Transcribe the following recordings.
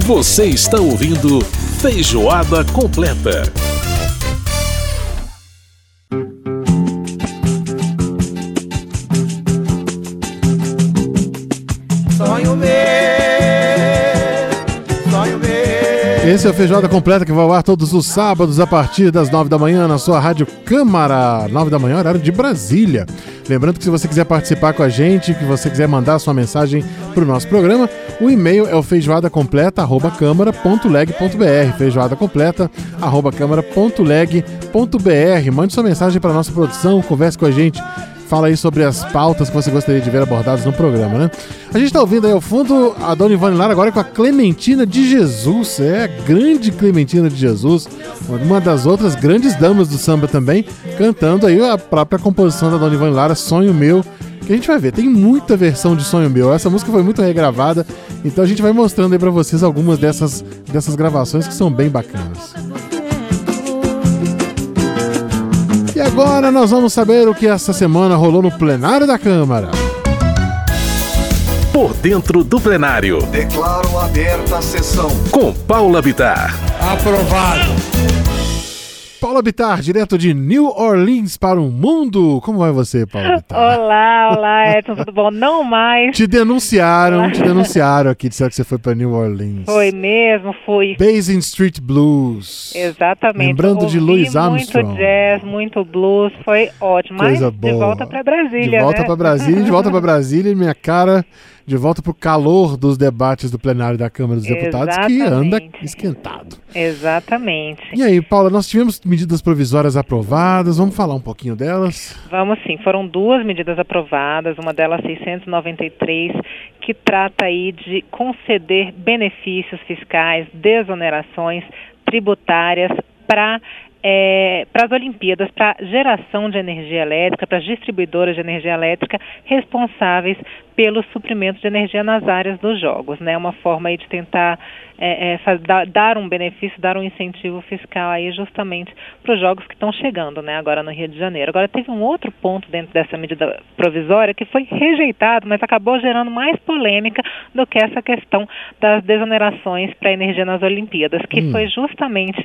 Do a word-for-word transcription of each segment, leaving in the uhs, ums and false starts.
Você está ouvindo Feijoada Completa. Sonho meu, sonho meu. Esse é o Feijoada Completa, que vai ao ar todos os sábados a partir das nove da manhã na sua Rádio Câmara. Nove da manhã, horário de Brasília. Lembrando que se você quiser participar com a gente, que você quiser mandar a sua mensagem para o nosso programa, o e-mail é o feijoadacompleta arroba câmara ponto leg ponto br, feijoadacompleta arroba câmara ponto leg ponto br. Mande sua mensagem para a nossa produção, converse com a gente, fala aí sobre as pautas que você gostaria de ver abordadas no programa, né? A gente está ouvindo aí ao fundo a Dona Ivone Lara agora com a Clementina de Jesus, é a grande Clementina de Jesus, uma das outras grandes damas do samba também, cantando aí a própria composição da Dona Ivone Lara, Sonho Meu, que a gente vai ver, tem muita versão de Sonho Meu, essa música foi muito regravada, então a gente vai mostrando aí pra vocês algumas dessas, dessas gravações que são bem bacanas. E agora nós vamos saber o que essa semana rolou no plenário da Câmara. Por dentro do plenário. Declaro aberta a sessão. Com Paula Bittar. Aprovado. Paula Bittar, direto de New Orleans para o mundo. Como vai você, Paula Bittar? Olá, olá, Edson, tudo bom? Não mais. Te denunciaram, te denunciaram aqui, disseram que você foi para New Orleans. Foi mesmo, fui. Basin Street Blues. Exatamente. Lembrando Ouvi de Louis Armstrong. Muito jazz, muito blues, foi ótimo. Coisa Mas boa. de volta para Brasília, De volta né? para Brasília, de volta para Brasília, minha cara, de volta pro calor dos debates do plenário da Câmara dos Deputados, que anda esquentado. Exatamente. E aí, Paula, nós tivemos medidas provisórias aprovadas, vamos falar um pouquinho delas? Vamos sim, foram duas medidas aprovadas, uma delas seiscentos e noventa e três, que trata aí de conceder benefícios fiscais, desonerações tributárias para É, para as Olimpíadas, para geração de energia elétrica, para as distribuidoras de energia elétrica responsáveis pelo suprimento de energia nas áreas dos jogos, né? Uma forma aí de tentar é, é, faz, dar, dar um benefício, dar um incentivo fiscal aí justamente para os jogos que estão chegando, né? Agora no Rio de Janeiro. Agora teve um outro ponto dentro dessa medida provisória que foi rejeitado, mas acabou gerando mais polêmica do que essa questão das desonerações para a energia nas Olimpíadas, que hum. foi justamente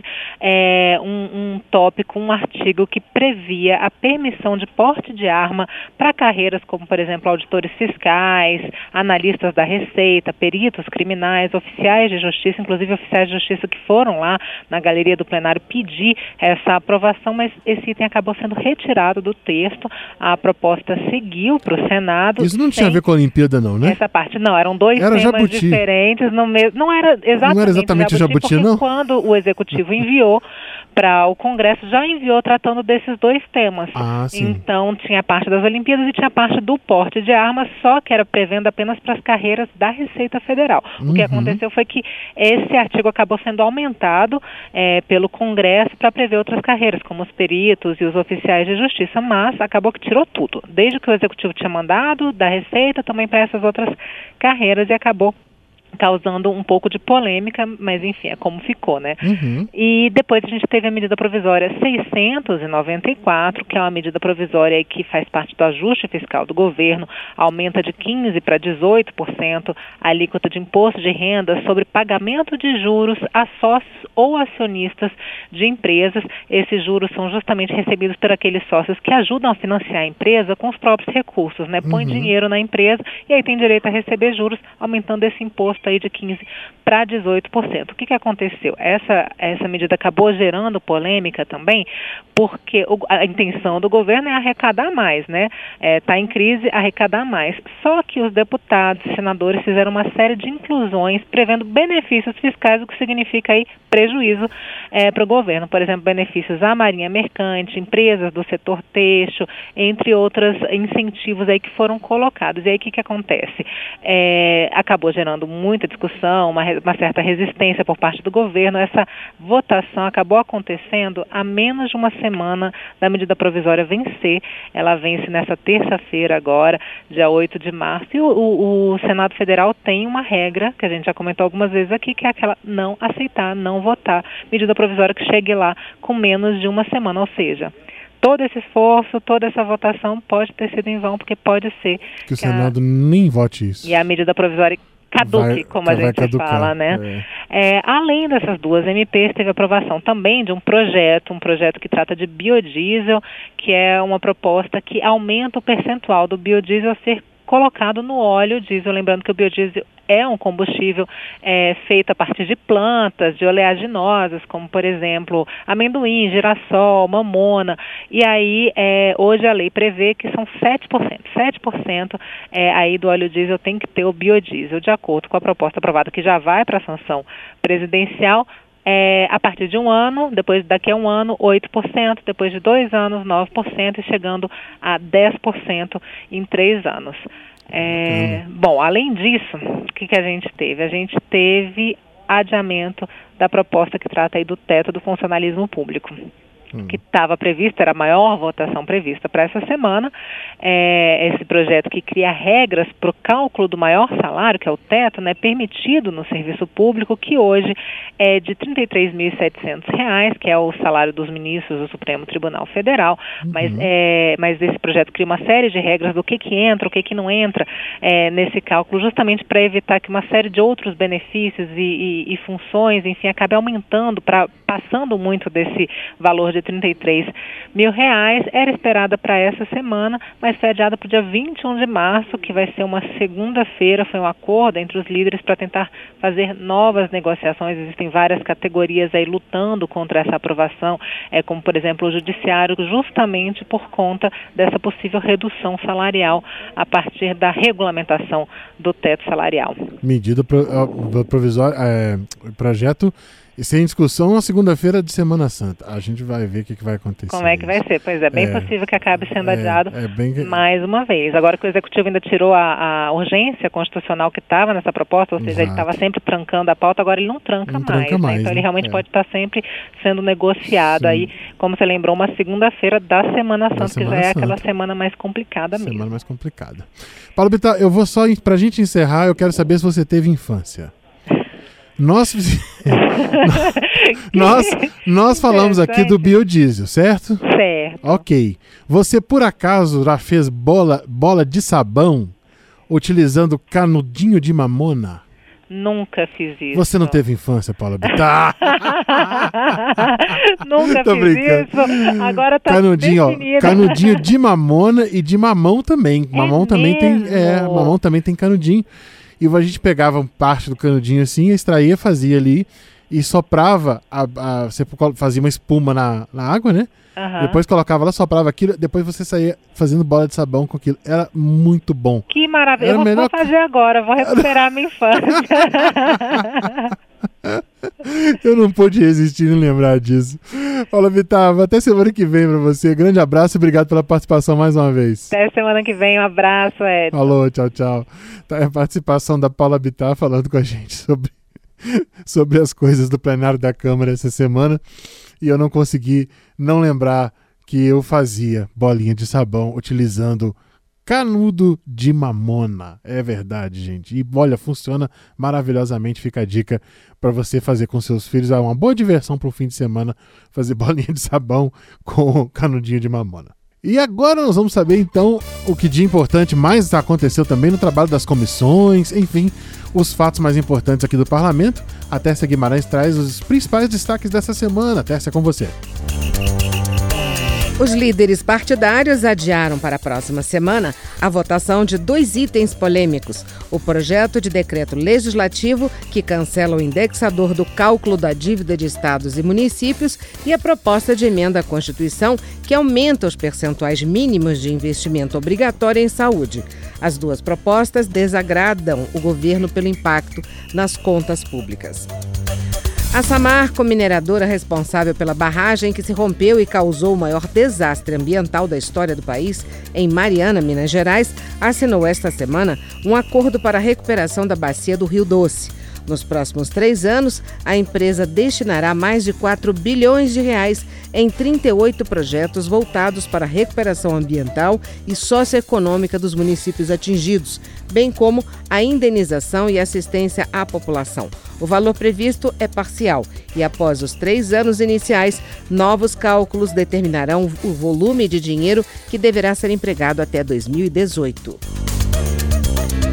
é, um, um um tópico, um artigo que previa a permissão de porte de arma para carreiras como, por exemplo, auditores fiscais, analistas da Receita, peritos criminais, oficiais de justiça, inclusive oficiais de justiça que foram lá na galeria do plenário pedir essa aprovação, mas esse item acabou sendo retirado do texto. A proposta seguiu para o Senado. Isso não tinha a ver com a Olimpíada, não, né? Essa parte não, eram dois era temas Jabuti. diferentes. No mesmo, não era exatamente, não era exatamente o Jabuti, porque não? Quando o Executivo enviou para o Congresso, já enviou tratando desses dois temas. Ah, sim. Então, tinha a parte das Olimpíadas e tinha a parte do porte de armas, só que era prevendo apenas para as carreiras da Receita Federal. Uhum. O que aconteceu foi que esse artigo acabou sendo aumentado é, pelo Congresso para prever outras carreiras, como os peritos e os oficiais de justiça, mas acabou que tirou tudo, desde que o Executivo tinha mandado, da Receita, também para essas outras carreiras, e acabou causando um pouco de polêmica, mas enfim, é como ficou, né? Uhum. E depois a gente teve a medida provisória seiscentos e noventa e quatro, que é uma medida provisória que faz parte do ajuste fiscal do governo, aumenta de quinze por cento para dezoito por cento a alíquota de imposto de renda sobre pagamento de juros a sócios ou acionistas de empresas. Esses juros são justamente recebidos por aqueles sócios que ajudam a financiar a empresa com os próprios recursos, né? Põe uhum. dinheiro na empresa e aí tem direito a receber juros, aumentando esse imposto aí de quinze para dezoito por cento. O que, que aconteceu? Essa, essa medida acabou gerando polêmica também, porque o, a intenção do governo é arrecadar mais, né? Está é, em crise, arrecadar mais. Só que os deputados e senadores fizeram uma série de inclusões prevendo benefícios fiscais, o que significa aí prejuízo é, para o governo. Por exemplo, benefícios à marinha mercante, empresas do setor têxtil, entre outros incentivos aí que foram colocados. E aí o que, que acontece? É, acabou gerando muita discussão, uma, uma certa resistência por parte do governo. Essa votação acabou acontecendo a menos de uma semana da medida provisória vencer. Ela vence nessa terça-feira agora, dia oito de março, e o, o, o Senado Federal tem uma regra, que a gente já comentou algumas vezes aqui, que é aquela não aceitar, não votar medida provisória que chegue lá com menos de uma semana, ou seja, todo esse esforço, toda essa votação pode ter sido em vão, porque pode ser que o Senado a... nem vote isso. E a medida provisória caduque, vai, como a gente caducar, fala, né? É. É, além dessas duas M Ps, teve aprovação também de um projeto, um projeto que trata de biodiesel, que é uma proposta que aumenta o percentual do biodiesel a ser colocado no óleo diesel, lembrando que o biodiesel é um combustível é, feito a partir de plantas, de oleaginosas, como, por exemplo, amendoim, girassol, mamona, e aí é, hoje a lei prevê que são sete por cento. sete por cento é, aí do óleo diesel tem que ter o biodiesel, de acordo com a proposta aprovada que já vai para a sanção presidencial. É, a partir de um ano, depois daqui a um ano, oito por cento, depois de dois anos, nove por cento e chegando a dez por cento em três anos. É, bom, além disso, o que, que a gente teve? A gente teve adiamento da proposta que trata aí do teto do funcionalismo público, hum. que estava prevista, era a maior votação prevista para essa semana, é, esse projeto que cria regras para o cálculo do maior salário, que é o teto, né, permitido no serviço público, que hoje é de trinta e três mil e setecentos reais, que é o salário dos ministros do Supremo Tribunal Federal, uhum. mas, é, mas esse projeto cria uma série de regras do que, que entra, o que, que não entra é, nesse cálculo, justamente para evitar que uma série de outros benefícios e, e, e funções, enfim, acabe aumentando, pra, passando muito desse valor de trinta e três mil reais. Era esperada para essa semana, mas foi adiada para o dia vinte e um de março, que vai ser uma segunda-feira. Foi um acordo entre os líderes para tentar fazer novas negociações. Existem várias categorias aí lutando contra essa aprovação, é, como, por exemplo, o judiciário, justamente por conta dessa possível redução salarial a partir da regulamentação do teto salarial. Medida pro, provisória, é, projeto sem discussão na segunda-feira de Semana Santa. A gente vai ver o que, que vai acontecer. Como é que vai ser? Pois é, bem é, possível que acabe sendo é, adiado é bem... mais uma vez. Agora que o Executivo ainda tirou a, a urgência constitucional que estava nessa proposta, ou seja, Exato. Ele estava sempre trancando a pauta, agora ele não tranca, não mais, tranca mais. Né? Então né? ele realmente é. pode estar sempre sendo negociado. Sim. Aí, como você lembrou, uma segunda-feira da Semana Santa, da Semana que já é Santa. Aquela semana mais complicada mesmo. Semana mais complicada. Paulo Bittar, eu vou só, pra gente encerrar, eu quero saber se você teve infância. Nós, nós, nós falamos aqui do biodiesel, certo? Certo. Ok. Você, por acaso, já fez bola, bola de sabão utilizando canudinho de mamona? Nunca fiz isso. Você não teve infância, Paula Bittar? Nunca Tô fiz brincando. isso. Agora tá canudinho, definido. Ó, canudinho de mamona e de mamão também. É mamão também mesmo? tem, é, mamão também tem canudinho. E a gente pegava parte do canudinho assim, extraía, fazia ali e soprava, a, a, você fazia uma espuma na, na água, né? Uhum. Depois colocava lá, soprava aquilo, depois você saía fazendo bola de sabão com aquilo. Era muito bom. Que maravilha. Eu vou, melhor... vou fazer agora, vou recuperar a minha infância. Eu não pude resistir em lembrar disso. Paula Bittar, até semana que vem pra você. Grande abraço e obrigado pela participação mais uma vez. Até semana que vem, um abraço, Edson. Falou, tchau, tchau. Tá aí a participação da Paula Bittar falando com a gente sobre, sobre as coisas do plenário da Câmara essa semana. E eu não consegui não lembrar que eu fazia bolinha de sabão utilizando canudo de mamona. É verdade, gente. E olha, funciona maravilhosamente. Fica a dica para você fazer com seus filhos. É uma boa diversão para o fim de semana fazer bolinha de sabão com canudinho de mamona. E agora nós vamos saber então o que de importante mais aconteceu também no trabalho das comissões, enfim, os fatos mais importantes aqui do Parlamento. A Tércia Guimarães traz os principais destaques dessa semana. Tércia, com você. Os líderes partidários adiaram para a próxima semana a votação de dois itens polêmicos: o projeto de decreto legislativo que cancela o indexador do cálculo da dívida de estados e municípios e a proposta de emenda à Constituição que aumenta os percentuais mínimos de investimento obrigatório em saúde. As duas propostas desagradam o governo pelo impacto nas contas públicas. A Samarco, mineradora responsável pela barragem que se rompeu e causou o maior desastre ambiental da história do país, em Mariana, Minas Gerais, assinou esta semana um acordo para a recuperação da bacia do Rio Doce. Nos próximos três anos, a empresa destinará mais de quatro bilhões de reais em trinta e oito projetos voltados para a recuperação ambiental e socioeconômica dos municípios atingidos, bem como a indenização e assistência à população. O valor previsto é parcial e, após os três anos iniciais, novos cálculos determinarão o volume de dinheiro que deverá ser empregado até dois mil e dezoito.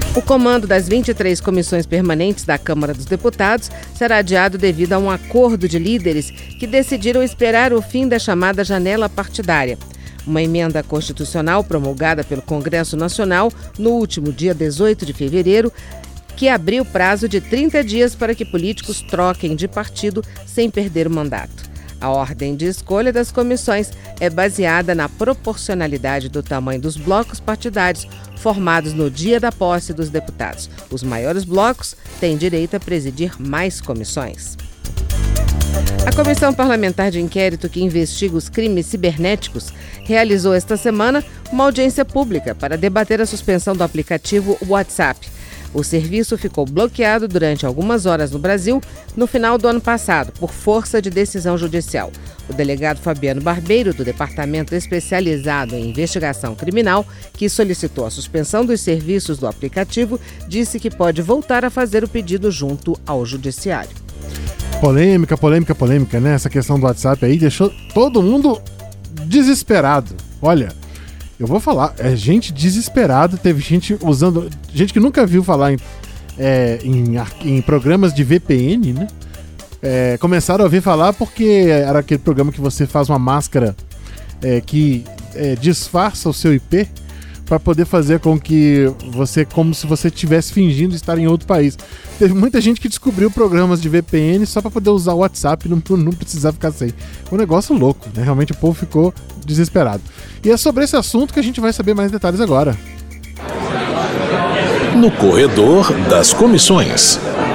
O comando das vinte e três comissões permanentes da Câmara dos Deputados será adiado devido a um acordo de líderes que decidiram esperar o fim da chamada janela partidária. Uma emenda constitucional promulgada pelo Congresso Nacional no último dia dezoito de fevereiro, que abriu prazo de trinta dias para que políticos troquem de partido sem perder o mandato. A ordem de escolha das comissões é baseada na proporcionalidade do tamanho dos blocos partidários formados no dia da posse dos deputados. Os maiores blocos têm direito a presidir mais comissões. A Comissão Parlamentar de Inquérito que investiga os crimes cibernéticos realizou esta semana uma audiência pública para debater a suspensão do aplicativo WhatsApp. O serviço ficou bloqueado durante algumas horas no Brasil no final do ano passado, por força de decisão judicial. O delegado Fabiano Barbeiro, do Departamento Especializado em Investigação Criminal, que solicitou a suspensão dos serviços do aplicativo, disse que pode voltar a fazer o pedido junto ao Judiciário. Polêmica, polêmica, polêmica, né? Essa questão do WhatsApp aí deixou todo mundo desesperado. Olha, eu vou falar, é gente desesperada, teve gente usando, gente que nunca viu falar em, é, em, em programas de V P N, né? É, começaram a ouvir falar porque era aquele programa que você faz uma máscara é, que é, disfarça o seu I P para poder fazer com que você, como se você estivesse fingindo estar em outro país. Teve muita gente que descobriu programas de V P N só para poder usar o WhatsApp e não, não precisar ficar sem. Um negócio louco, né? Realmente o povo ficou desesperado. E é sobre esse assunto que a gente vai saber mais detalhes agora. No Corredor das Comissões.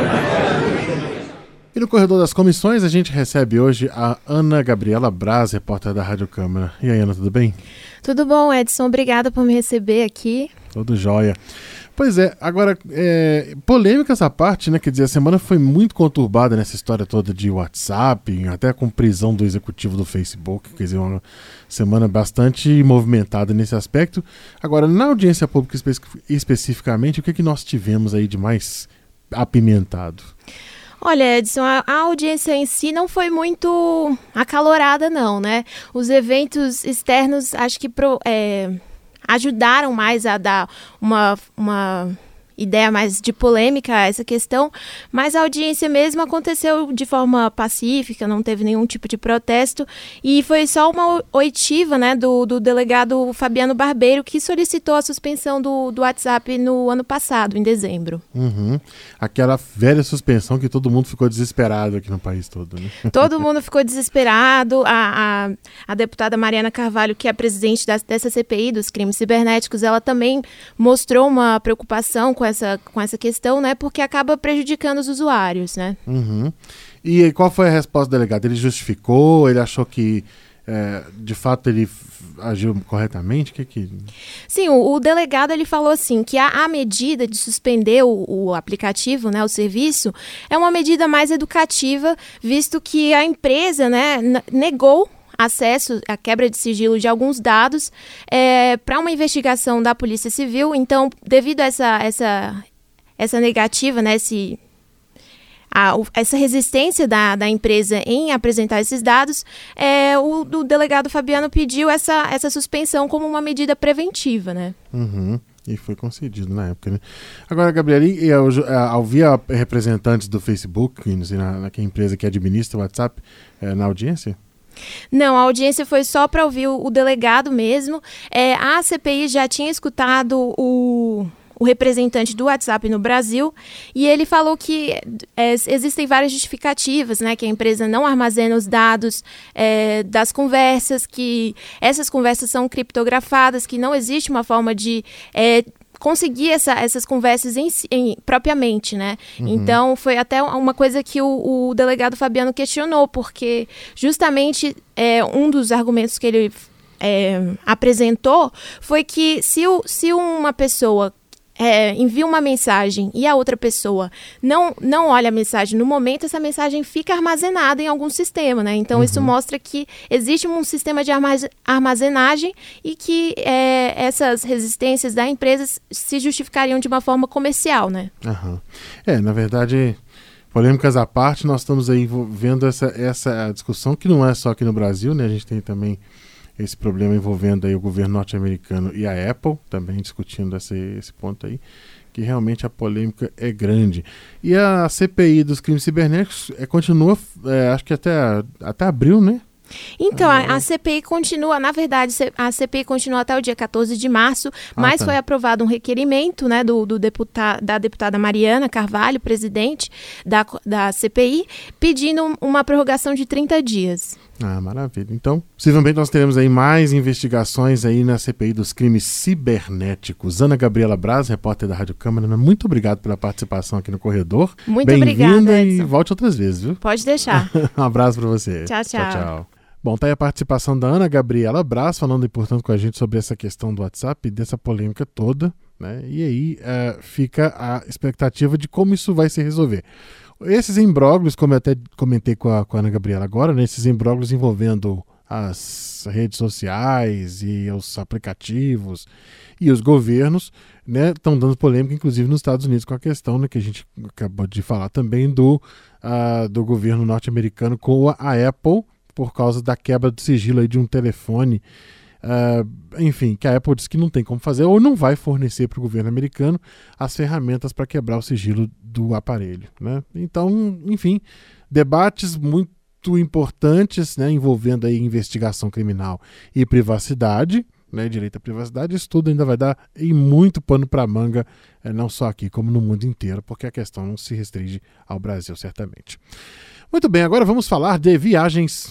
E no Corredor das Comissões a gente recebe hoje a Ana Gabriela Braz, repórter da Rádio Câmara. E aí, Ana, tudo bem? Tudo bom, Edson. Obrigada por me receber aqui. Tudo jóia. Pois é, agora, é, polêmicas à parte, né? Quer dizer, a semana foi muito conturbada nessa história toda de WhatsApp, até com prisão do executivo do Facebook. Quer dizer, uma semana bastante movimentada nesse aspecto. Agora, na audiência pública espe- especificamente, o que, que nós tivemos aí de mais apimentado? Olha, Edson, a, a audiência em si não foi muito acalorada, não, né? Os eventos externos, acho que pro, é, ajudaram mais a dar uma... uma... ideia mais de polêmica a essa questão, mas a audiência mesmo aconteceu de forma pacífica, não teve nenhum tipo de protesto, e foi só uma oitiva, né, do, do delegado Fabiano Barbeiro, que solicitou a suspensão do, do WhatsApp no ano passado, em dezembro. Uhum. Aquela velha suspensão que todo mundo ficou desesperado aqui no país todo, né? Todo mundo ficou desesperado. A, a, a deputada Mariana Carvalho, que é a presidente da, dessa C P I dos crimes cibernéticos, ela também mostrou uma preocupação com essa, com essa questão, né? Porque acaba prejudicando os usuários, né? Uhum. E aí, qual foi a resposta do delegado? Ele justificou? Ele achou que, é, de fato, ele agiu corretamente? Que que... Sim, o, o delegado ele falou assim, que a, a medida de suspender o, o aplicativo, né, o serviço, é uma medida mais educativa, visto que a empresa, né, n- negou acesso à quebra de sigilo de alguns dados é, para uma investigação da Polícia Civil. Então, devido a essa, essa, essa negativa, né, esse, a, essa resistência da, da empresa em apresentar esses dados, é, o, o delegado Fabiano pediu essa, essa suspensão como uma medida preventiva, né? Uhum. E foi concedido na época, né? Agora, Gabriela, e ao, ao ouvir representantes do Facebook, na, na que empresa que administra o WhatsApp, é, na audiência? Não, a audiência foi só para ouvir o, o delegado mesmo. É, a C P I já tinha escutado o, o representante do WhatsApp no Brasil e ele falou que é, existem várias justificativas, né, que a empresa não armazena os dados é, das conversas, que essas conversas são criptografadas, que não existe uma forma de... É, conseguir essa, essas conversas em, em, propriamente, né? Uhum. Então, foi até uma coisa que o, o delegado Fabiano questionou, porque justamente é, um dos argumentos que ele é, apresentou foi que se, o, se uma pessoa é, envia uma mensagem e a outra pessoa não, não olha a mensagem no momento, essa mensagem fica armazenada em algum sistema, né? Então, uhum. isso mostra que existe um sistema de armazenagem e que é, essas resistências da empresa se justificariam de uma forma comercial, né? Uhum. É, na verdade, polêmicas à parte, nós estamos aí vendo essa, essa discussão que não é só aqui no Brasil, né? A gente tem também esse problema envolvendo aí o governo norte-americano e a Apple, também discutindo esse, esse ponto aí, que realmente a polêmica é grande. E a C P I dos crimes cibernéticos é, continua, é, acho que até, até abril, né? Então, a, a C P I continua, na verdade, a C P I continua até o dia quatorze de março, ah, mas tá. foi aprovado um requerimento, né, do, do deputa, da deputada Mariana Carvalho, presidente da, da C P I, pedindo uma prorrogação de trinta dias. Ah, maravilha. Então, possivelmente nós teremos aí mais investigações aí na C P I dos crimes cibernéticos. Ana Gabriela Braz, repórter da Rádio Câmara, muito obrigado pela participação aqui no Corredor. Muito obrigada, Bem-vinda e volte outras vezes, viu? Pode deixar. Um abraço para você. Tchau, tchau. Tchau, tchau. Bom, tá aí a participação da Ana Gabriela Braz, falando, portanto, com a gente sobre essa questão do WhatsApp e dessa polêmica toda, né? E aí uh, fica a expectativa de como isso vai se resolver. Esses imbróglios, como eu até comentei com a, com a Ana Gabriela agora, né? Esses imbróglios envolvendo as redes sociais e os aplicativos e os governos, né, estão dando polêmica, inclusive nos Estados Unidos, com a questão, né, que a gente acabou de falar também do, uh, do governo norte-americano com a, a Apple, por causa da quebra do sigilo aí de um telefone, uh, enfim, que a Apple disse que não tem como fazer ou não vai fornecer para o governo americano as ferramentas para quebrar o sigilo do aparelho, né? Então, enfim, debates muito importantes, né, envolvendo aí investigação criminal e privacidade, né, direito à privacidade. Isso tudo ainda vai dar e muito pano para manga, é, não só aqui como no mundo inteiro, porque a questão não se restringe ao Brasil, certamente. Muito bem, agora vamos falar de viagens.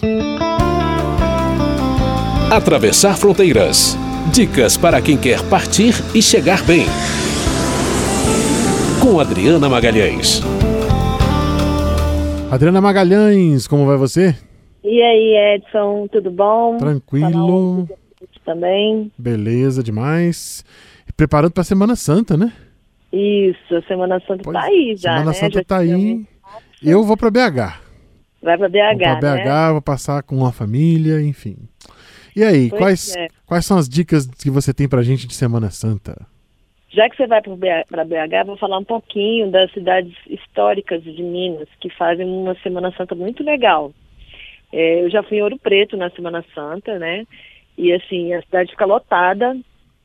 Atravessar fronteiras. Dicas para quem quer partir e chegar bem. Com Adriana Magalhães. Adriana Magalhães, como vai você? E aí, Edson, tudo bom? Tranquilo. Também. Beleza, demais. E preparando para a Semana Santa, né? Isso, a Semana Santa pois, tá aí já, Semana né? Santa já tá aí. Eu vou para B H. Vai para B H, vou para B H, né? Vou passar com uma família, enfim. E aí, quais, é. quais são as dicas que você tem pra gente de Semana Santa? Já que você vai para B H, vou falar um pouquinho das cidades históricas de Minas, que fazem uma Semana Santa muito legal. É, eu já fui em Ouro Preto na Semana Santa, né? E assim, a cidade fica lotada,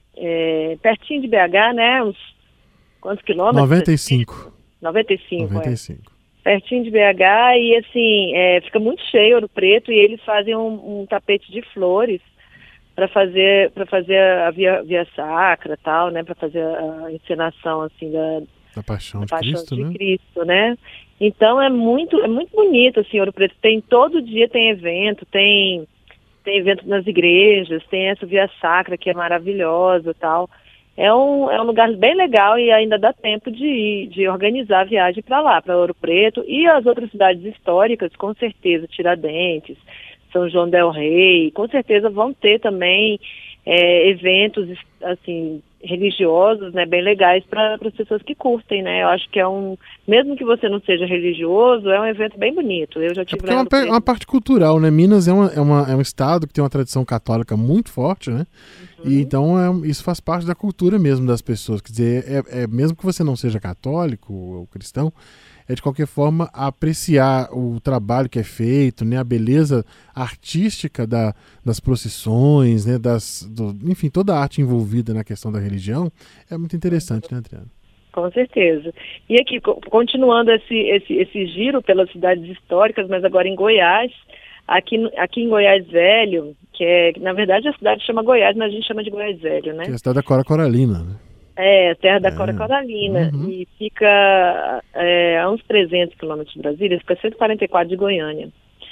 é, pertinho de B H, né? Uns quantos quilômetros? noventa e cinco. noventa e cinco, noventa e é. cinco. Pertinho de B H e assim, é, fica muito cheio Ouro Preto e eles fazem um, um tapete de flores para fazer para fazer a via, via sacra, tal, né, para fazer a encenação assim da, da paixão, da de, paixão Cristo, de né? Cristo, né? Então é muito é muito bonito assim, Ouro Preto tem todo dia tem evento, tem tem evento nas igrejas, tem essa via sacra que é maravilhosa, tal. É um, é um lugar bem legal e ainda dá tempo de, de organizar a viagem para lá, para Ouro Preto e as outras cidades históricas, com certeza, Tiradentes, São João del Rei, com certeza vão ter também é, eventos assim, religiosos, né, bem legais para as pessoas que curtem, né? Eu acho que é um, mesmo que você não seja religioso, é um evento bem bonito. Eu já tive é porque é uma, uma parte cultural, né? Minas é, uma, é, uma, é um estado que tem uma tradição católica muito forte, né? Uhum. E então é, isso faz parte da cultura mesmo das pessoas. Quer dizer, é, é, mesmo que você não seja católico ou cristão, é de qualquer forma apreciar o trabalho que é feito, né, a beleza artística da, das procissões, né, das, do, enfim, toda a arte envolvida na questão da religião é muito interessante, né, Adriana? Com certeza. E aqui, continuando esse, esse, esse giro pelas cidades históricas, mas agora em Goiás, aqui, aqui em Goiás Velho, que é, na verdade a cidade chama Goiás, mas a gente chama de Goiás Velho, né? Que é a cidade da Cora Coralina, né? É, terra da é. Cora Coralina, Uhum. e fica é, a uns trezentos quilômetros de Brasília, fica cento e quarenta e quatro de Goiânia.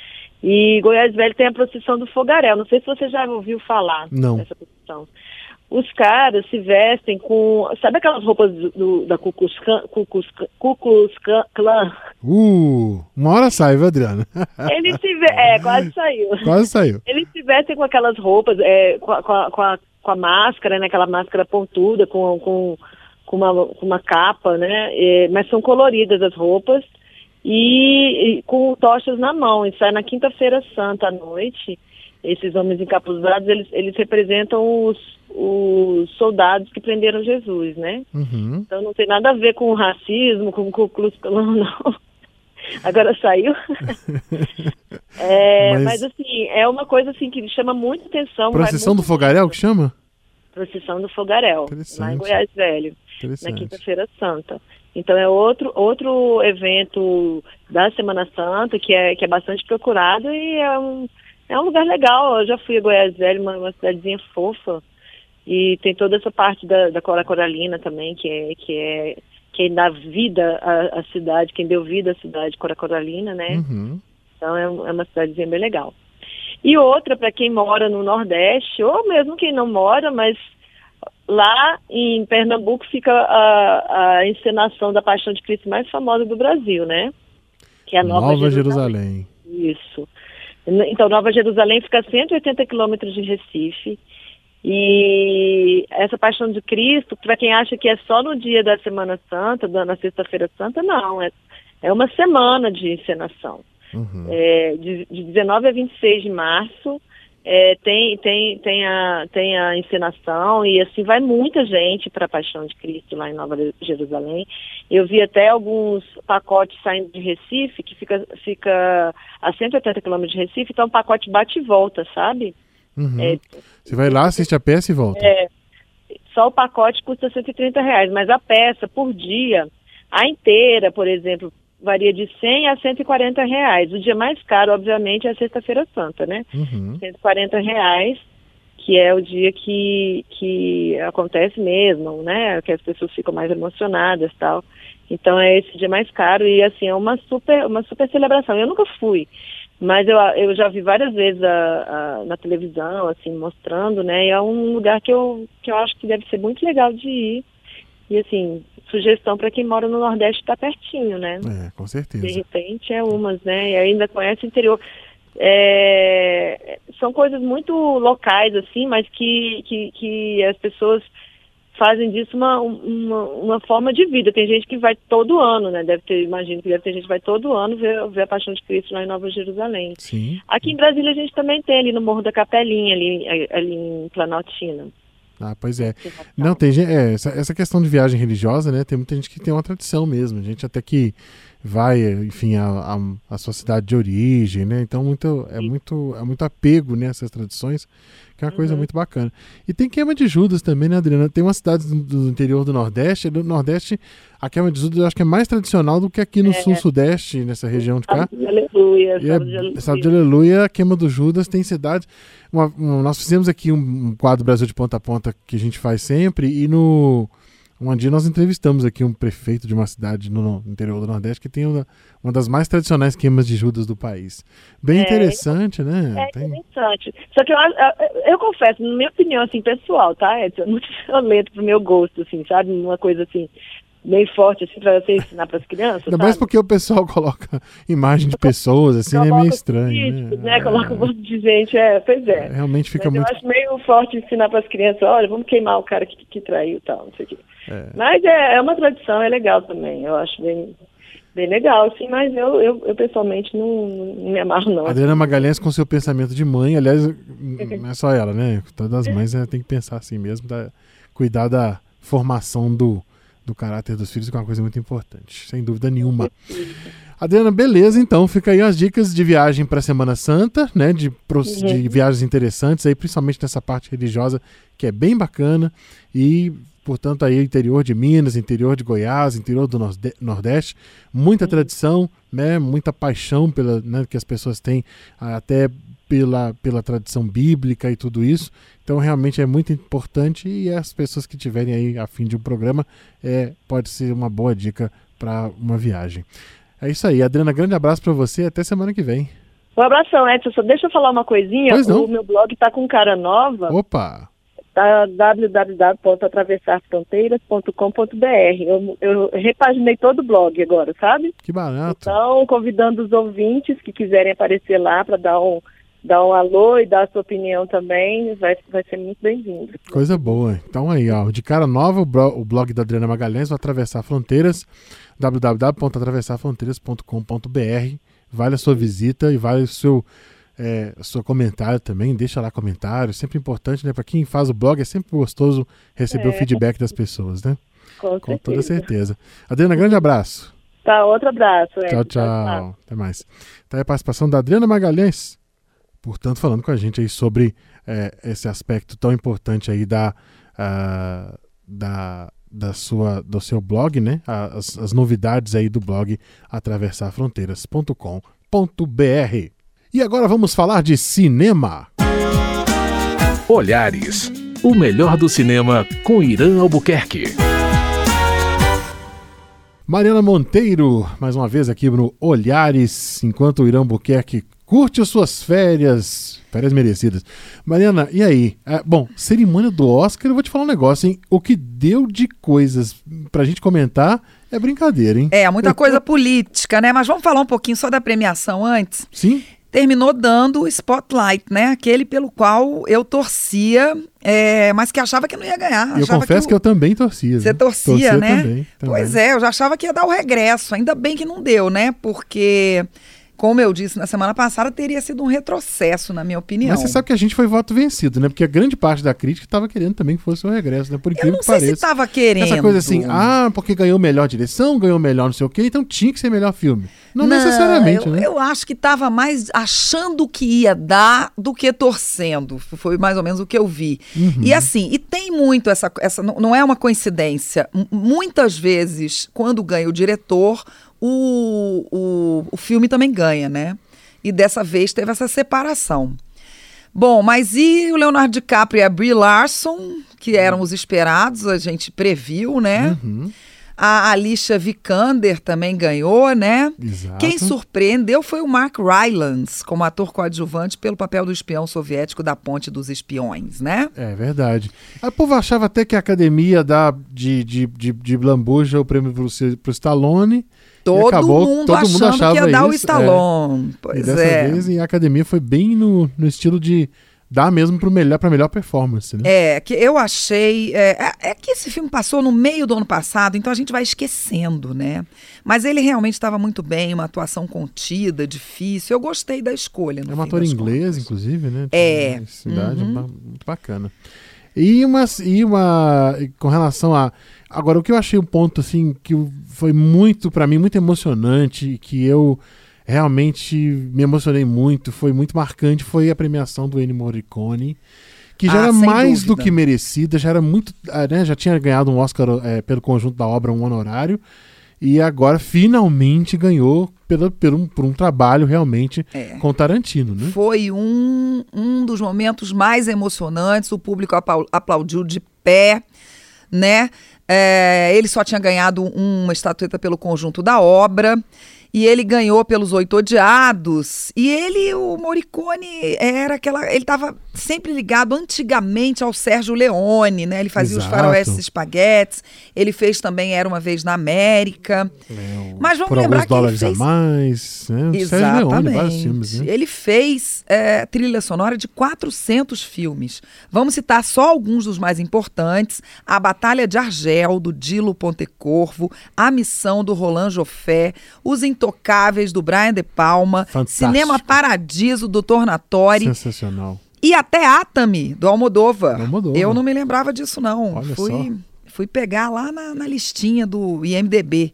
E Goiás Velho tem a procissão do Fogaréu, não sei se você já ouviu falar não. dessa procissão. Os caras se vestem com, sabe aquelas roupas do, do, da Ku Klux Klan? Ku Klux Ku Klux Klan? Uh, uma hora sai, viu, Adriana? Eles se ve- é, quase saiu. Quase saiu. Eles se vestem com aquelas roupas, é, com, a, com, a, com, a, com a máscara, né, aquela máscara pontuda, com, com, com, uma, com uma capa, né, é, mas são coloridas as roupas e, e com tochas na mão. E sai na quinta-feira santa à noite. Esses homens encapuzados, eles, eles representam os, os soldados que prenderam Jesus, né? Uhum. Então não tem nada a ver com o racismo, com o Ku Klux Klan, não. Agora saiu. é, mas... mas assim, é uma coisa assim que chama muita atenção. Procissão do Fogaréu que chama? procissão do Fogaréu, lá em Goiás Velho, na Quinta-feira Santa. Então é outro, outro evento da Semana Santa que é, que é bastante procurado e é um, é um lugar legal. Eu já fui a Goiás Velho, uma, uma cidadezinha fofa, e tem toda essa parte da, da Cora Coralina também, que é, que é quem dá vida à, à cidade, quem deu vida à cidade, Cora Coralina, né? Uhum. Então é, é uma cidadezinha bem legal. E outra, para quem mora no Nordeste, ou mesmo quem não mora, mas lá em Pernambuco fica a, a encenação da Paixão de Cristo mais famosa do Brasil, né? Que é a Nova, Nova Jerusalém. Jerusalém. Isso. Então, Nova Jerusalém fica a cento e oitenta quilômetros de Recife. E essa Paixão de Cristo, para quem acha que é só no dia da Semana Santa, na Sexta-feira Santa, não. É, é uma semana de encenação. Uhum. É, de, de dezenove a vinte e seis de março, é, tem, tem, tem, a, tem a encenação e assim vai muita gente para a Paixão de Cristo lá em Nova Jerusalém. Eu vi até alguns pacotes saindo de Recife, que fica, fica a cento e oitenta quilômetros de Recife, então o pacote bate e volta, sabe? Uhum. É, Você vai lá, assiste a peça e volta. É, só o pacote custa cento e trinta reais, mas a peça por dia, a inteira, por exemplo, varia de cem a cento e quarenta reais. O dia mais caro, obviamente, é a Sexta-feira Santa, né? Uhum. cento e quarenta reais, que é o dia que, que acontece mesmo, né? Que as pessoas ficam mais emocionadas e tal. Então é esse dia mais caro e, assim, é uma super, uma super celebração. Eu nunca fui, mas eu, eu já vi várias vezes a, a, na televisão, assim, mostrando, né? E é um lugar que eu, que eu acho que deve ser muito legal de ir. E, assim, sugestão para quem mora no Nordeste, está pertinho, né? É, com certeza. De repente é umas, né? E ainda conhece o interior. É, são coisas muito locais, assim, mas que, que, que as pessoas fazem disso uma, uma, uma forma de vida. Tem gente que vai todo ano, né? Deve ter, imagino que deve ter gente que vai todo ano ver, ver a Paixão de Cristo lá em Nova Jerusalém. Sim. Aqui em Brasília a gente também tem, ali no Morro da Capelinha, ali, ali em Planaltina. Ah, pois é. Não, tem gente, é, essa, essa questão de viagem religiosa, né? Tem muita gente que tem uma tradição mesmo. Gente até que vai, enfim, a, a, a sua cidade de origem, né? Então muito, é, muito, é muito apego nessas tradições, que é uma coisa Uhum. muito bacana. E tem queima de Judas também, né, Adriana? Tem uma cidade do, do interior do Nordeste. Do Nordeste, a queima de Judas eu acho que é mais tradicional do que aqui no É. Sul-Sudeste, nessa região de cá. Sábado de Aleluia. E Sábado de é, Aleluia. sábado de Aleluia, a queima do Judas tem cidades. Uma, um, nós fizemos aqui um, um quadro Brasil de Ponta a Ponta que a gente faz sempre, e no um dia nós entrevistamos aqui um prefeito de uma cidade no, no interior do Nordeste que tem uma, uma das mais tradicionais queimas de Judas do país. Bem É, interessante, né? É Tem- interessante. Só que eu, eu, eu confesso, na minha opinião, assim, pessoal, tá, Edson? É muito violento pro meu gosto, assim, sabe? Uma coisa, assim, bem forte, assim, pra você ensinar pras crianças, Ainda mais sabe? porque o pessoal coloca imagem de pessoas, assim, é Coloca meio os estranho, políticos, né? né? Coloca um monte de gente, é, pois é. É, realmente fica Mas muito... eu acho meio forte ensinar pras crianças, olha, vamos queimar o cara que, que traiu e tal, não sei o quê. É. Mas é, é uma tradição, é legal também, eu acho bem, bem legal, assim, mas eu, eu, eu pessoalmente não, não me amarro, não. Adriana Magalhães com seu pensamento de mãe, aliás, não é só ela, né? Todas as mães é, tem que pensar assim mesmo, da, cuidar da formação do, do caráter dos filhos, que é uma coisa muito importante, sem dúvida nenhuma. Adriana, beleza, então fica aí as dicas de viagem para a Semana Santa, né? De, pro- de viagens interessantes, aí, principalmente nessa parte religiosa, que é bem bacana, e portanto aí interior de Minas, interior de Goiás, interior do Norde- Nordeste, muita tradição, né, muita paixão pela, né, que as pessoas têm, até pela, pela tradição bíblica e tudo isso. Então realmente é muito importante, e as pessoas que tiverem aí a fim de um programa, é, pode ser uma boa dica para uma viagem. É isso aí, Adriana, grande abraço para você, até semana que vem. Um abração, Edson, só deixa eu falar uma coisinha, Pois não. o meu blog tá com cara nova, Opa! tá w w w ponto atravessar fronteiras ponto com ponto b r. Eu, eu repaginei todo o blog agora, sabe? Que barato. Então, convidando os ouvintes que quiserem aparecer lá para dar um, dar um alô e dar a sua opinião também, vai, vai ser muito bem-vindo. Coisa boa. Então aí, ó, de cara nova, o, bro- o blog da Adriana Magalhães, o Atravessar Fronteiras, w w w ponto atravessar fronteiras ponto com ponto b r. Vale a sua visita e vale o seu, é, o seu comentário também. Deixa lá comentário, sempre importante, né? Para quem faz o blog é sempre gostoso receber É. o feedback das pessoas, né? Com, Com toda certeza. certeza. Adriana, grande abraço. Tá, outro abraço. Tchau, Edson. tchau. Até mais. Tá aí a participação da Adriana Magalhães, portanto, falando com a gente aí sobre é, esse aspecto tão importante aí da, uh, da, da sua, do seu blog, né? As, as novidades aí do blog atravessar fronteiras ponto com ponto b r. E agora vamos falar de cinema. Olhares, o melhor do cinema com Irã Albuquerque. Mariana Monteiro, mais uma vez aqui no Olhares, enquanto o Irã Albuquerque curte as suas férias, férias merecidas. Mariana, e aí? É, bom, cerimônia do Oscar, eu vou te falar um negócio, hein? O que deu de coisas pra gente comentar é brincadeira, hein? É, muita eu... coisa política, né? Mas vamos falar um pouquinho só da premiação antes. Sim. Terminou dando o Spotlight, né? Aquele pelo qual eu torcia, é, mas que achava que não ia ganhar. Eu achava confesso que, o... que eu também torcia. Você né? torcia, torcia né? Também, também. Pois é, eu já achava que ia dar o regresso. Ainda bem que não deu, né? Porque, como eu disse na semana passada, teria sido um retrocesso, na minha opinião. Mas você sabe que a gente foi voto vencido, né? Porque a grande parte da crítica estava querendo também que fosse o regresso, né? Por incrível eu não que sei pareça. se estava querendo. Essa coisa assim, ah, porque ganhou melhor direção, ganhou melhor não sei o quê, então tinha que ser melhor filme. Não, não necessariamente, eu, né? Eu acho que estava mais achando que ia dar do que torcendo. Foi mais ou menos o que eu vi. Uhum. E assim, e tem muito essa... essa não, não é uma coincidência. M- muitas vezes, quando ganha o diretor, o, o, o filme também ganha, né? E dessa vez teve essa separação. Bom, mas e o Leonardo DiCaprio e a Brie Larson, que eram os esperados, a gente previu, né? Uhum. A Alicia Vikander também ganhou, né? Exato. Quem surpreendeu foi o Mark Rylance, como ator coadjuvante pelo papel do espião soviético da Ponte dos Espiões, né? É verdade. O povo achava até que a academia dá de, de, de, de lambuja o prêmio pro, pro Stallone. Todo acabou, mundo todo achando mundo achava que ia dar isso, o Stallone. É. Pois e dessa é. vez a academia foi bem no, no estilo de dar mesmo pro melhor, pra melhor performance, né? É, que eu achei... É, é que esse filme passou no meio do ano passado, então a gente vai esquecendo, né? Mas ele realmente estava muito bem, uma atuação contida, difícil. Eu gostei da escolha, no É um fim ator das inglês, contas. inclusive, né? É. Cidade, Uhum. muito bacana. E uma, e uma... Com relação a... Agora, o que eu achei um ponto, assim, que foi muito, pra mim, muito emocionante, que eu realmente me emocionei muito, foi muito marcante, foi a premiação do Ennio Morricone, que já Ah, era sem mais dúvida. do que merecida, já era muito, né, já tinha ganhado um Oscar é, pelo conjunto da obra, um honorário, e agora finalmente ganhou pelo, pelo, por um trabalho realmente É. com Tarantino, né? Foi um, um dos momentos mais emocionantes, o público apau- aplaudiu de pé, né? É, ele só tinha ganhado uma estatueta pelo conjunto da obra. E ele ganhou pelos Oito Odiados. E ele, o Morricone, era aquela... Ele estava sempre ligado antigamente ao Sérgio Leone, né? Ele fazia Exato. os faroestes espaguetes. Ele fez também Era Uma Vez na América. É, o- Mas vamos por lembrar alguns que ele dólares fez... a mais, né? O Sérgio Exatamente. Leone, vários filmes, né? Ele fez é, trilha sonora de quatrocentos filmes. Vamos citar só alguns dos mais importantes. A Batalha de Argel, do Dilo Pontecorvo. A Missão, do Roland Joffé. Os Intocáveis, do Brian De Palma. Fantástico. Cinema Paradiso, do Tornatore. Sensacional. E até Atami, do Almodóvar. Do Almodóvar. Eu não me lembrava disso, não. Olha fui, fui pegar lá na, na listinha do I M D B.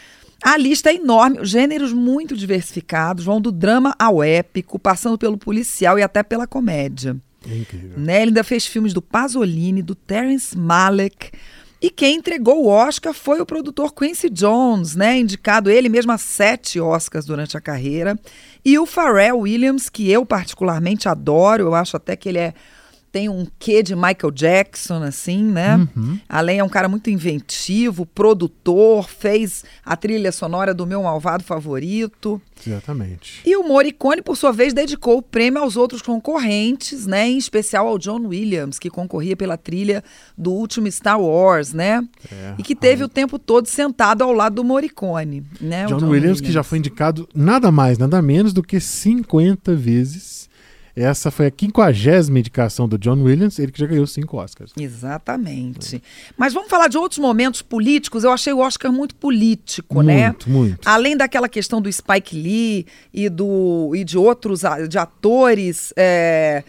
A lista é enorme, gêneros muito diversificados, vão do drama ao épico, passando pelo policial e até pela comédia. É incrível. Né? Ele ainda fez filmes do Pasolini, do Terrence Malick. E quem entregou o Oscar foi o produtor Quincy Jones, né? Indicado ele mesmo a sete Oscars durante a carreira. E o Pharrell Williams, que eu particularmente adoro, eu acho até que ele é... tem um quê de Michael Jackson, assim, né? Uhum. Além, é um cara muito inventivo, produtor, fez a trilha sonora do Meu Malvado Favorito. Exatamente. E o Morricone, por sua vez, dedicou o prêmio aos outros concorrentes, né? Em especial ao John Williams, que concorria pela trilha do último Star Wars, né? É, E que teve o tempo todo sentado ao lado do Morricone, né? O John, Williams, que já foi indicado nada mais, nada menos do que cinquenta vezes. Essa foi a quinquagésima indicação do John Williams, ele que já ganhou cinco Oscars. Exatamente. Mas vamos falar de outros momentos políticos. Eu achei o Oscar muito político, né? Muito, muito. Além daquela questão do Spike Lee e, do, e de outros a- de atores é,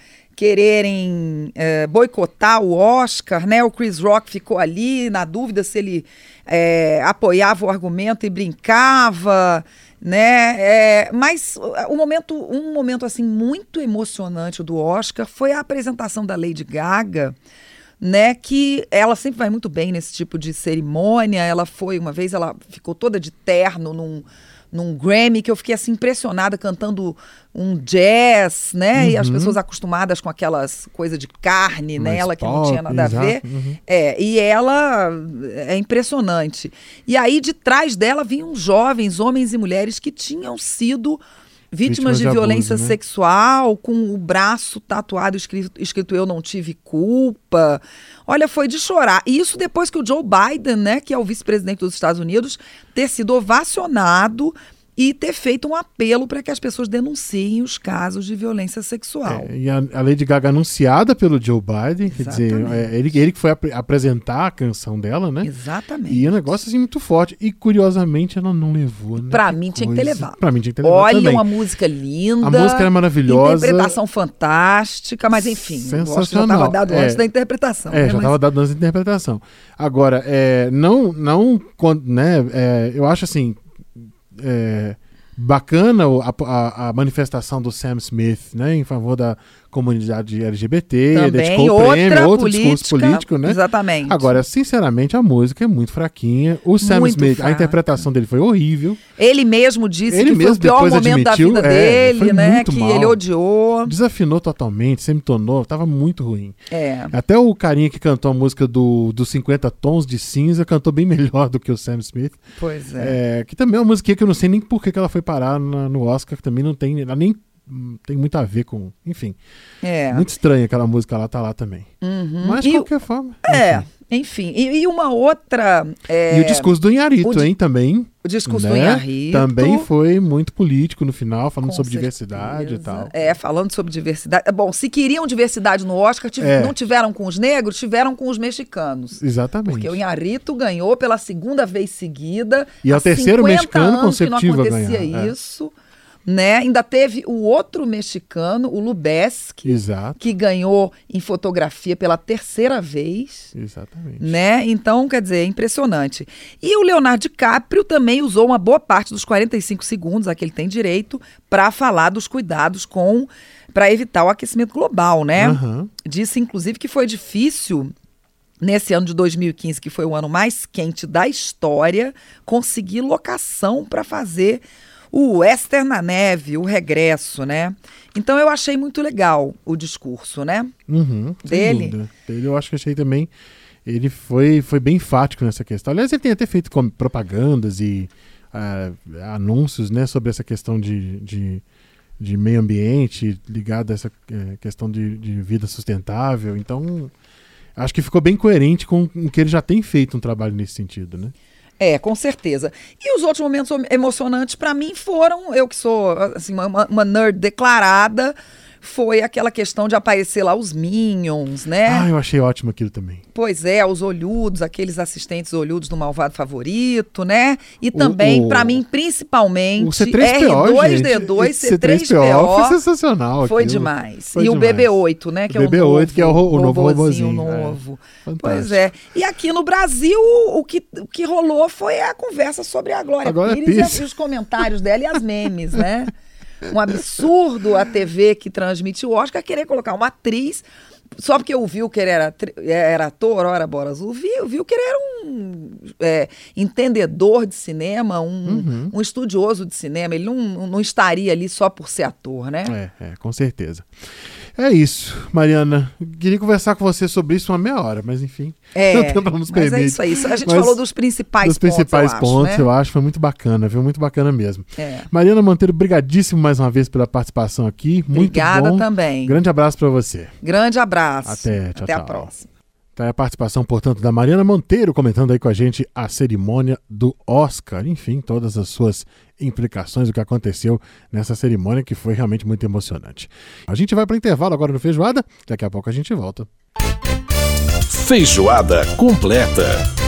quererem é, boicotar o Oscar, né? O Chris Rock ficou ali na dúvida se ele é, apoiava o argumento e brincava, né? É, mas o momento, um momento assim muito emocionante do Oscar foi a apresentação da Lady Gaga né, que ela sempre vai muito bem nesse tipo de cerimônia. Ela foi, uma vez, ela ficou toda de terno num, num Grammy, que eu fiquei assim impressionada, cantando um jazz, né, Uhum. e as pessoas acostumadas com aquelas coisas de carne, né, Mais ela que não pop, tinha nada exato. a ver. Uhum. É, e ela é impressionante. E aí, de trás dela, vinham jovens, homens e mulheres que tinham sido vítimas Vítimas de, de violência abuso, né? sexual, com o braço tatuado, escrito, escrito eu não tive culpa. Olha, foi de chorar. E isso depois que o Joe Biden, né, que é o vice-presidente dos Estados Unidos, ter sido ovacionado e ter feito um apelo para que as pessoas denunciem os casos de violência sexual. É, e a, a Lady Gaga anunciada pelo Joe Biden, quer dizer, Exatamente. é, ele, ele que foi ap- apresentar a canção dela, né? Exatamente. E é um negócio assim muito forte. E curiosamente ela não levou, né? Pra Que mim tinha que ter coisa. levado. Pra mim tinha que ter levado Olha, também. uma música linda. A música era maravilhosa. Interpretação fantástica, mas enfim, eu acho que já Sensacional. estava dado É. antes da interpretação. É, né? já Mas- estava dando essa interpretação. Agora, é, não, não, con- né, é, eu acho assim, é, bacana o- a, a- a manifestação do Sam Smith, né, em favor da comunidade L G B T, Também, dedicou o outra prêmio, outro discurso política, político, né? exatamente. Agora, sinceramente, a música é muito fraquinha. O Sam Muito Smith, fraca. a interpretação dele foi horrível. Ele mesmo disse Ele que foi mesmo o pior depois momento admitiu, da vida é, dele, foi né? muito Que mal. ele odiou. Desafinou totalmente, semitonou, tava muito ruim. É. Até o carinha que cantou a música do, dos cinquenta Tons de Cinza cantou bem melhor do que o Sam Smith. Pois é. É, que também é uma musiquinha que eu não sei nem por que que ela foi parar na- no Oscar, que também não tem, ela nem hum, tem muito a ver com... Enfim, É. muito estranha aquela música lá, tá lá também. Uhum. Mas de E o- qualquer forma... É, enfim. enfim. E, e uma outra... é, E o discurso do Inharito, o di- hein, também. o discurso né? do Inharito. Também foi muito político no final, falando Com sobre certeza. diversidade e tal. É, falando sobre diversidade. Bom, se queriam diversidade no Oscar, tiv- É. não tiveram com os negros, tiveram com os mexicanos. Exatamente. Porque o Inharito ganhou pela segunda vez seguida. E é o há terceiro cinquenta mexicano anos que consecutivo a não acontecia ganhar, é. isso. Né? Ainda teve o outro mexicano, o Lubeski, Exato, que ganhou em fotografia pela terceira vez. exatamente. Né? Então, quer dizer, é impressionante. E o Leonardo DiCaprio também usou uma boa parte dos quarenta e cinco segundos a que ele tem direito para falar dos cuidados com para evitar o aquecimento global, né? Aham. Disse, inclusive, que foi difícil nesse ano de dois mil e quinze, que foi o ano mais quente da história, conseguir locação para fazer o Western na Neve, o regresso, né? Então eu achei muito legal o discurso, né? Uhum, sem Dele? dúvida. Dele eu acho que achei também. Ele foi, foi bem enfático nessa questão. Aliás, ele tem até feito com propagandas e ah, anúncios, né, sobre essa questão de, de, de meio ambiente, ligado a essa eh, questão de, de vida sustentável. Então, acho que ficou bem coerente com o que ele já tem feito um trabalho nesse sentido, né? É, com certeza. E os outros momentos emocionantes, para mim, foram, eu que sou assim, uma, uma nerd declarada, foi aquela questão de aparecer lá os Minions, né? Ah, eu achei ótimo aquilo também. Pois é, os olhudos, aqueles assistentes olhudos do Malvado Favorito, né? E também, o- para mim, principalmente, O C três P O, R dois gente. D dois, Esse C três P O, foi sensacional. foi aquilo. demais. Foi e o demais. B B oito, né? Que O é o B B oito, novo, que é o ro- o novo robozinho robozinho, é. novo. Fantástico. Pois é. E aqui no Brasil, o que, o que rolou foi a conversa sobre a Glória, A Glória Pires, Pires. e os comentários dela e as memes, né? Um absurdo a T V que transmite o Oscar querer colocar uma atriz só porque eu vi que ele era, tri- era ator, ora, bora azul, viu, viu que ele era um é, entendedor de cinema, um, Uhum. um estudioso de cinema. Ele não, não estaria ali só por ser ator, né? É, é, com certeza. É isso, Mariana. Queria conversar com você sobre isso uma meia hora, mas enfim. É, não tem pra nos mas é permitir. isso aí. A gente Mas falou dos principais dos principais pontos, eu pontos, acho, né? eu acho. Foi muito bacana, viu? Muito bacana mesmo. É. Mariana Monteiro, brigadíssimo mais uma vez pela participação aqui. Muito Obrigada bom. também. Grande abraço pra você. Grande abraço. Até, tchau, Até a tchau. próxima. Tá aí a participação, portanto, da Mariana Monteiro, comentando aí com a gente a cerimônia do Oscar. Enfim, todas as suas implicações, o que aconteceu nessa cerimônia, que foi realmente muito emocionante. A gente vai para o intervalo agora no Feijoada. Daqui a pouco a gente volta. Feijoada completa.